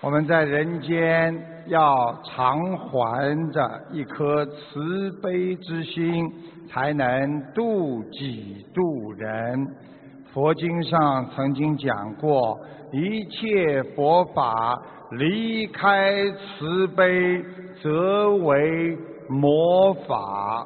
我们在人间要常怀着一颗慈悲之心，才能度己度人。佛经上曾经讲过，一切佛法离开慈悲，则为魔法。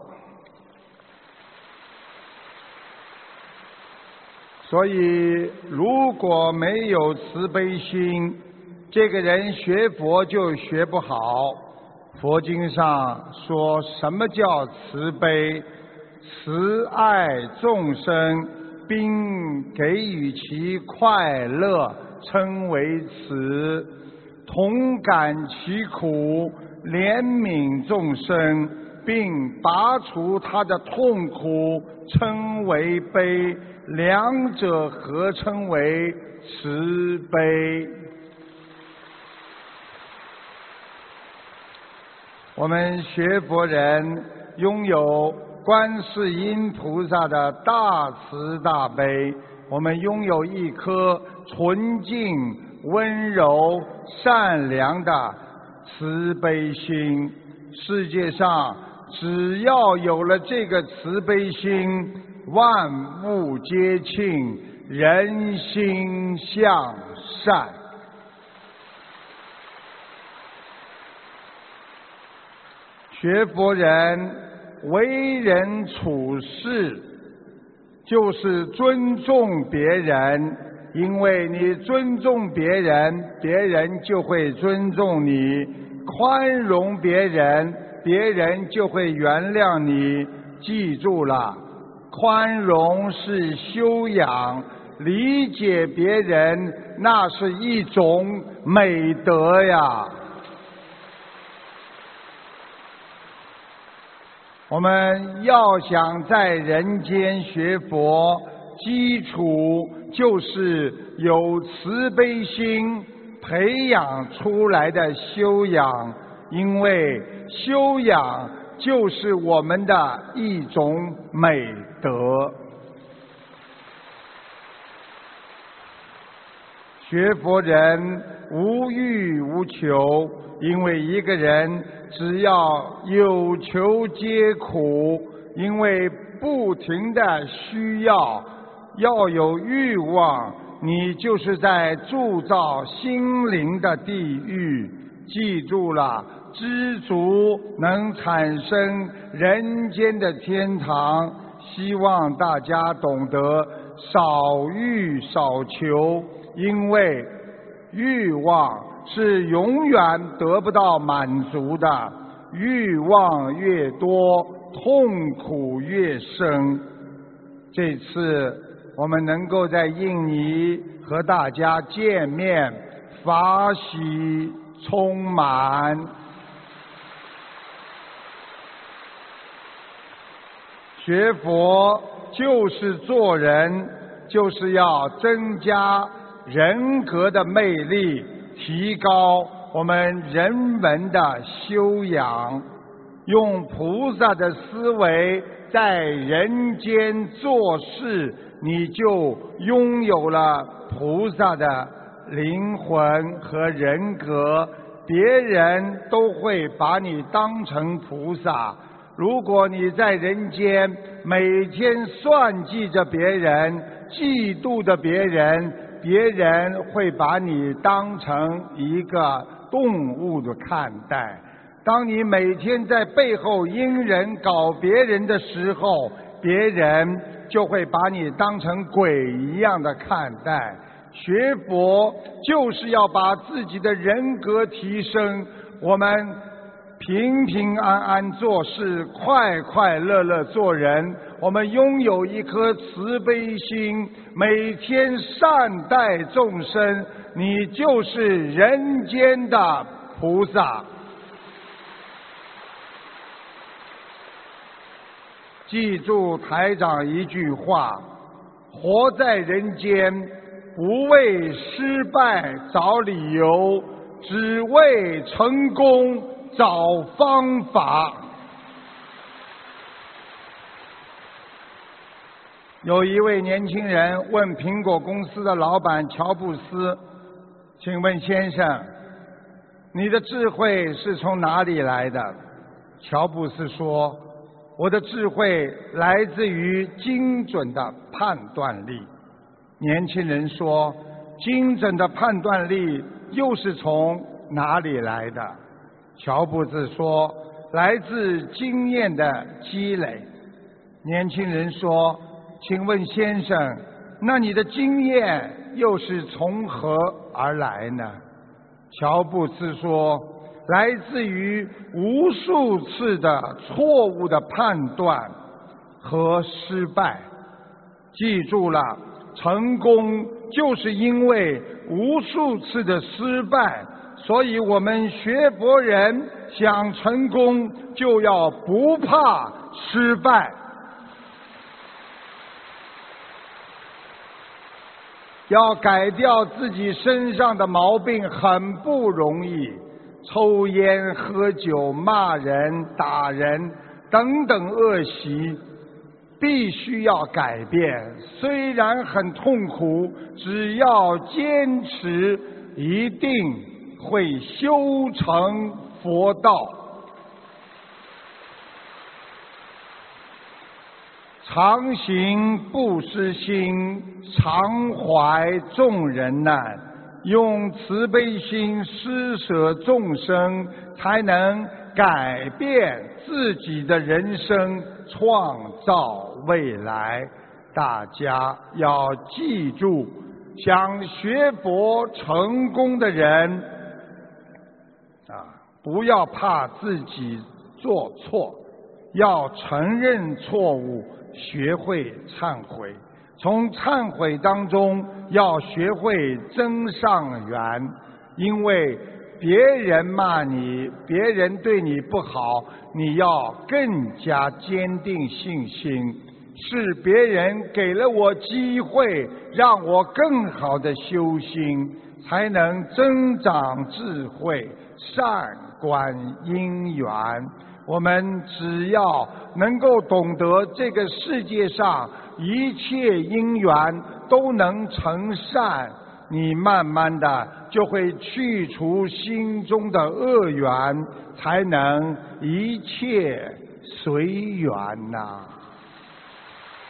所以，如果没有慈悲心，这个人学佛就学不好。佛经上说什么叫慈悲？慈爱众生，并给予其快乐，称为慈；同感其苦，怜悯众生，并拔除他的痛苦，称为悲。两者合称为慈悲。我们学佛人拥有观世音菩萨的大慈大悲，我们拥有一颗纯净、温柔、善良的慈悲心。世界上只要有了这个慈悲心，万物皆庆，人心向善。学佛人为人处事就是尊重别人，因为你尊重别人，别人就会尊重你；宽容别人，别人就会原谅你。记住了，宽容是修养，理解别人那是一种美德呀。我们要想在人间学佛，基础就是有慈悲心培养出来的修养，因为修养就是我们的一种美德。学佛人无欲无求，因为一个人只要有求皆苦，因为不停的需要有欲望，你就是在铸造心灵的地狱。记住了，知足能产生人间的天堂。希望大家懂得少欲少求，因为欲望是永远得不到满足的，欲望越多，痛苦越深。这次我们能够在印尼和大家见面，法喜充满。学佛就是做人，就是要增加人格的魅力，提高我们人文的修养，用菩萨的思维在人间做事，你就拥有了菩萨的灵魂和人格，别人都会把你当成菩萨。如果你在人间每天算计着别人，嫉妒着别人，别人会把你当成一个动物的看待。当你每天在背后阴人搞别人的时候，别人就会把你当成鬼一样的看待。学佛就是要把自己的人格提升，我们平平安安做事，快快乐乐做人。我们拥有一颗慈悲心，每天善待众生，你就是人间的菩萨。记住台长一句话，活在人间，不为失败找理由，只为成功找方法。有一位年轻人问苹果公司的老板乔布斯，请问先生， 你的智慧是从哪里来的？乔布斯说，我的智慧来自于精准的判断力。年轻人说，精准的判断力又是从哪里来的？乔布斯说，来自经验的积累。年轻人说，请问先生，那你的经验又是从何而来呢？乔布斯说，来自于无数次的错误的判断和失败。记住了，成功就是因为无数次的失败，所以我们学佛人想成功就要不怕失败。要改掉自己身上的毛病很不容易，抽烟、喝酒、骂人、打人等等恶习必须要改变，虽然很痛苦，只要坚持，一定会修成佛道。常行不失心，常怀众人难，用慈悲心施舍众生，才能改变自己的人生，创造未来。大家要记住，想学佛成功的人不要怕自己做错，要承认错误，学会忏悔，从忏悔当中要学会增上缘。因为别人骂你，别人对你不好，你要更加坚定信心，是别人给了我机会，让我更好的修心，才能增长智慧，善观因缘。我们只要能够懂得这个世界上一切因缘都能成善，你慢慢的就会去除心中的恶缘，才能一切随缘呐。